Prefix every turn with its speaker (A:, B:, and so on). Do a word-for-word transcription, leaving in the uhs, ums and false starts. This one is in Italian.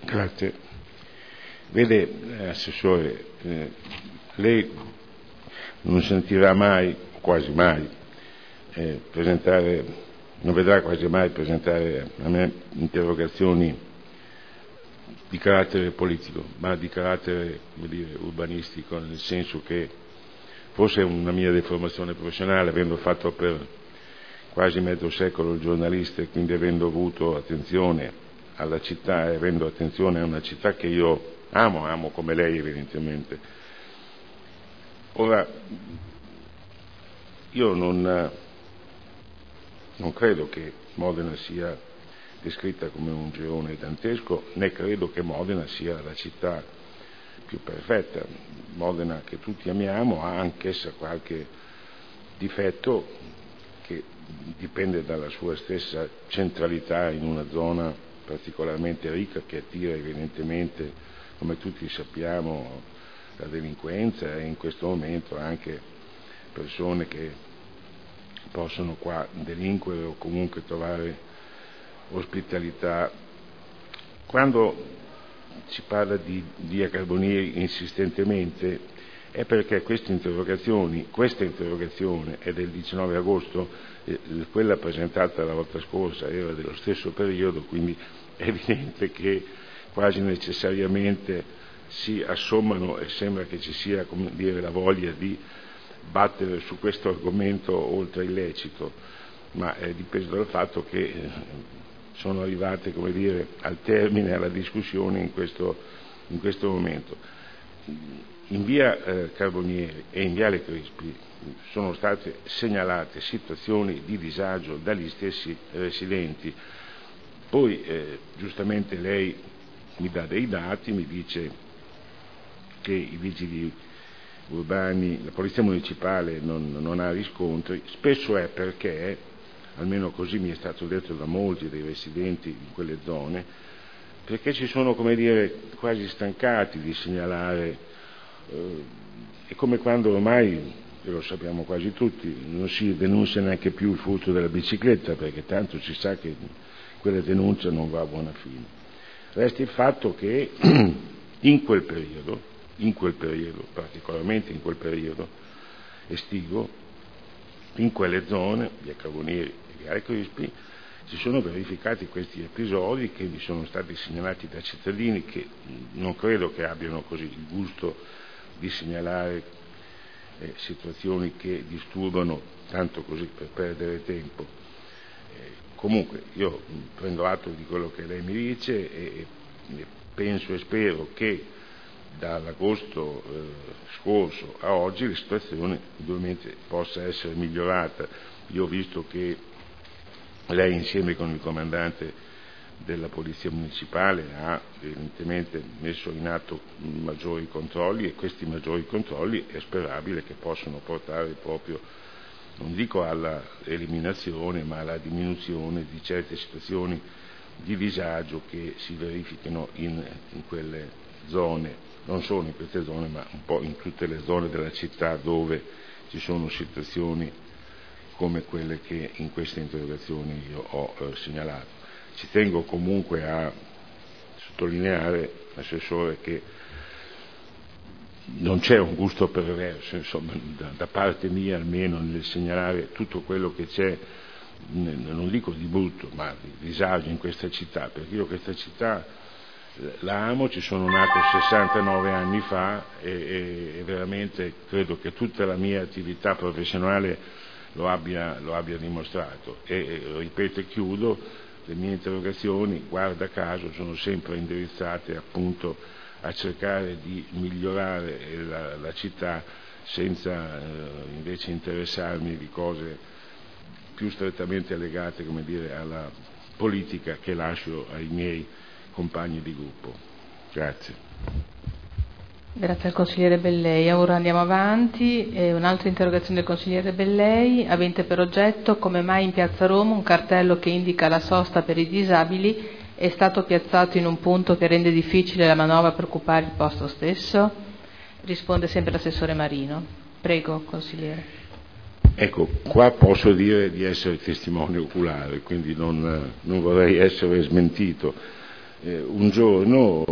A: Grazie. Vede, Assessore, eh, lei non sentirà mai, quasi mai, eh, presentare, non vedrà quasi mai presentare a me interrogazioni di carattere politico, ma di carattere, come dire, urbanistico, nel senso che forse è una mia deformazione professionale, avendo fatto per quasi mezzo secolo il giornalista e quindi avendo avuto attenzione alla città e avendo attenzione a una città che io amo, amo come lei evidentemente. Ora, io non, non credo che Modena sia descritta come un girone dantesco, né credo che Modena sia la città più perfetta. Modena, che tutti amiamo, ha anch'essa qualche difetto che dipende dalla sua stessa centralità in una zona particolarmente ricca che attira evidentemente, come tutti sappiamo, la delinquenza e in questo momento anche persone che possono qua delinquere o comunque trovare ospitalità. Quando si parla di via Carbonieri insistentemente è perché queste interrogazioni, questa interrogazione è del diciannove agosto, eh, quella presentata la volta scorsa era dello stesso periodo, quindi è evidente che quasi necessariamente si assommano e sembra che ci sia, come dire, la voglia di battere su questo argomento oltre illecito, ma è dipeso dal fatto che eh, sono arrivate, come dire, al termine, alla discussione in questo, in questo momento. In via eh, Carbonieri e in viale Crispi sono state segnalate situazioni di disagio dagli stessi residenti. Poi eh, giustamente lei mi dà dei dati, mi dice che i vigili urbani, la polizia municipale non, non ha riscontri, spesso è perché, almeno così mi è stato detto da molti dei residenti in quelle zone, perché ci sono, come dire, quasi stancati di segnalare. È come quando ormai, e lo sappiamo quasi tutti, non si denuncia neanche più il furto della bicicletta, perché tanto si sa che quella denuncia non va a buona fine. Resta il fatto che in quel periodo, in quel periodo, particolarmente in quel periodo estivo, in quelle zone, via Carbonieri e via Crispi, si sono verificati questi episodi che mi sono stati segnalati da cittadini che non credo che abbiano così il gusto di segnalare eh, situazioni che disturbano tanto così per perdere tempo. Eh, comunque io prendo atto di quello che lei mi dice e, e penso e spero che dall'agosto eh, scorso a oggi la situazione ovviamente possa essere migliorata. Io ho visto che lei insieme con il comandante della Polizia Municipale ha evidentemente messo in atto maggiori controlli e questi maggiori controlli è sperabile che possano portare proprio, non dico alla eliminazione, ma alla diminuzione di certe situazioni di disagio che si verificano in, in quelle zone, non solo in queste zone ma un po' in tutte le zone della città dove ci sono situazioni come quelle che in queste interrogazioni io ho eh, segnalato. Ci tengo comunque a sottolineare, Assessore, che non c'è un gusto perverso, insomma, da, da parte mia almeno, nel segnalare tutto quello che c'è, non dico di brutto, ma di disagio in questa città, perché io questa città la amo, ci sono nato sessantanove anni fa e, e, e veramente credo che tutta la mia attività professionale lo abbia, lo abbia dimostrato e, e ripeto e chiudo, le mie interrogazioni, guarda caso, sono sempre indirizzate appunto a cercare di migliorare la, la città senza eh, invece interessarmi di cose più strettamente legate, come dire, alla politica che lascio ai miei compagni di gruppo. Grazie.
B: Grazie al consigliere Bellei. Ora andiamo avanti. Eh, un'altra interrogazione del consigliere Bellei, avente per oggetto come mai in piazza Roma un cartello che indica la sosta per i disabili è stato piazzato in un punto che rende difficile la manovra per occupare il posto stesso? Risponde sempre l'assessore Marino. Prego, consigliere.
A: Ecco, qua posso dire di essere testimone oculare, quindi non, non vorrei essere smentito. eh, un giorno